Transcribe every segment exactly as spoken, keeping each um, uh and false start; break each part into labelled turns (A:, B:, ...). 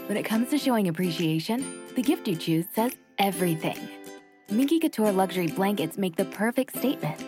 A: When it comes to showing appreciation, the gift you choose says everything. Minky Couture luxury blankets make the perfect statement.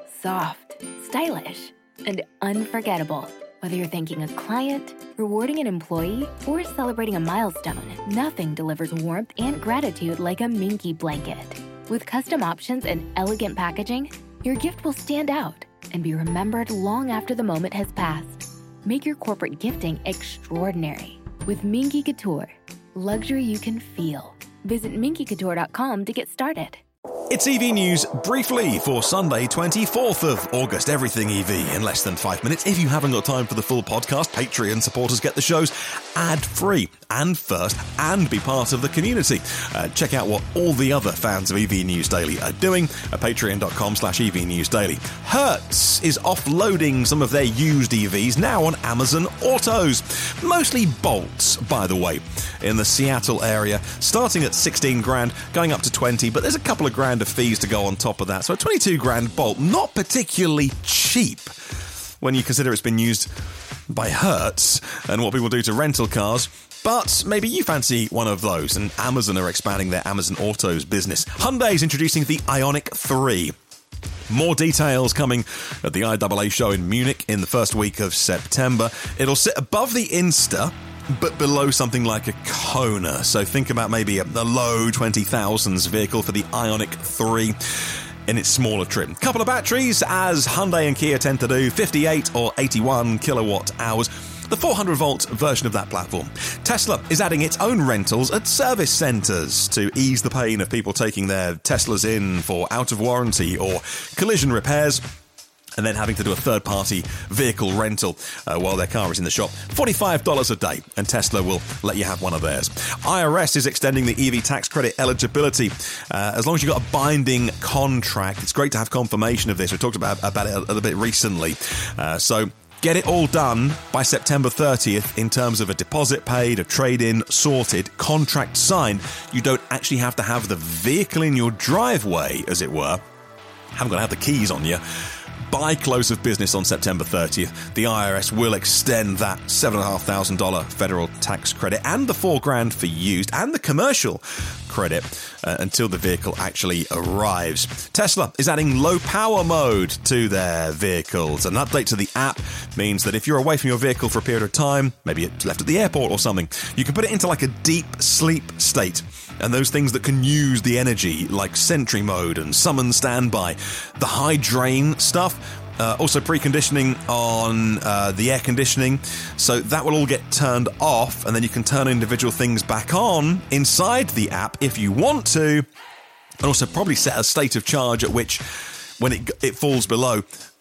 A: Soft, stylish, and unforgettable. Whether you're thanking a client, rewarding an employee, or celebrating a milestone, nothing delivers warmth and gratitude like a Minky blanket. With custom options and elegant packaging, your gift will stand out and be remembered long after the moment has passed. Make your corporate gifting extraordinary with Minky Couture. Luxury you can feel. Visit minky couture dot com to get started.
B: It's E V News briefly for Sunday, twenty-fourth of August. Everything E V in less than five minutes. If you haven't got time for the full podcast, Patreon supporters get the shows ad-free and first and be part of the community. Uh, check out what all the other fans of E V News Daily are doing at patreon.com slash EV News Daily. Hertz is offloading some of their used E Vs now on Amazon Autos. Mostly Bolts, by the way, in the Seattle area, starting at sixteen grand, going up to twenty, but there's a couple of grand of fees to go on top of that. So a twenty-two grand Bolt, not particularly cheap when you consider it's been used by Hertz and what people do to rental cars. But maybe you fancy one of those, and Amazon are expanding their Amazon Autos business. Hyundai's introducing the Ioniq three. More details coming at the I A A show in Munich in the first week of September. It'll sit above the Insta, but below something like a Kona. So think about maybe a, a low twenty thousands vehicle for the Ioniq three in its smaller trim. Couple of batteries, as Hyundai and Kia tend to do, fifty-eight or eighty-one kilowatt hours. The four hundred volt version of that platform. Tesla is adding its own rentals at service centres to ease the pain of people taking their Teslas in for out of warranty or collision repairs, and then having to do a third-party vehicle rental uh, while their car is in the shop. forty-five dollars a day, and Tesla will let you have one of theirs. I R S is extending the E V tax credit eligibility. Uh, as long as you've got a binding contract, it's great to have confirmation of this. We talked about, about it a little bit recently. Uh, so get it all done by September thirtieth in terms of a deposit paid, a trade-in sorted, contract signed. You don't actually have to have the vehicle in your driveway, as it were. Haven't got to have the keys on you. By close of business on September thirtieth, the I R S will extend that seven thousand five hundred dollars federal tax credit and the four grand for used and the commercial credit uh, until the vehicle actually arrives. Tesla is adding low power mode to their vehicles. An update to the app means that if you're away from your vehicle for a period of time, maybe it's left at the airport or something, you can put it into like a deep sleep state. And those things that can use the energy, like Sentry Mode and Summon Standby, the high drain stuff, uh, also preconditioning on uh, the air conditioning, so that will all get turned off, and then you can turn individual things back on inside the app if you want to, and also probably set a state of charge at which, when it it falls below,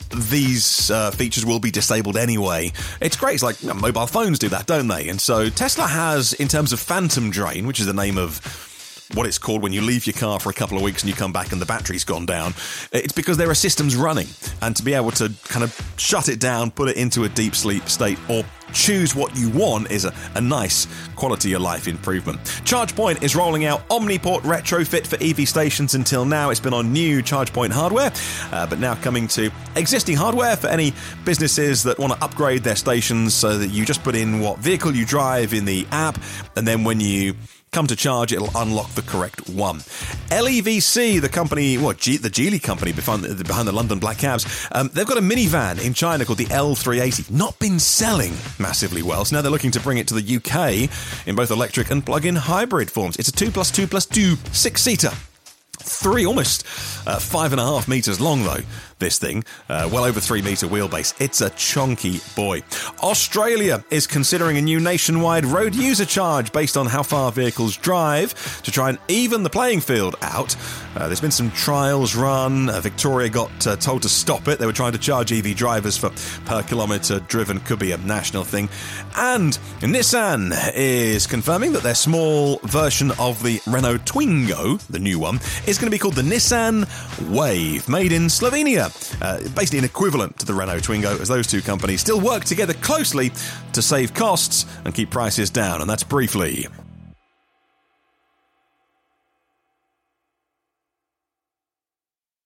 B: these uh, features will be disabled anyway. It's great. It's like you know, mobile phones do that, don't they? And so Tesla has, in terms of phantom drain, which is the name of what it's called when you leave your car for a couple of weeks and you come back and the battery's gone down, it's because there are systems running. And to be able to kind of shut it down, put it into a deep sleep state, or choose what you want is a, a nice quality of life improvement. ChargePoint is rolling out Omniport retrofit for E V stations. Until now, it's been on new ChargePoint hardware, uh, but now coming to existing hardware for any businesses that want to upgrade their stations, so that you just put in what vehicle you drive in the app, and then when you come to charge, it'll unlock the correct one. L E V C, the company, what, G, the Geely company behind the, behind the London Black Cabs, um, they've got a minivan in China called the L three eighty. Not been selling massively well, so now they're looking to bring it to the U K in both electric and plug-in hybrid forms. It's a two plus two plus two six-seater. Three, almost uh, five and a half metres long, though, this thing. Uh, well over three metre wheelbase. It's a chunky boy. Australia is considering a new nationwide road user charge based on how far vehicles drive to try and even the playing field out. Uh, there's been some trials run. Uh, Victoria got uh, told to stop it. They were trying to charge E V drivers for per kilometre driven. Could be a national thing. And Nissan is confirming that their small version of the Renault Twingo, the new one, is going to be called the Nissan Wave, made in Slovenia. Uh, basically an equivalent to the Renault Twingo, as those two companies still work together closely to save costs and keep prices down. And that's briefly.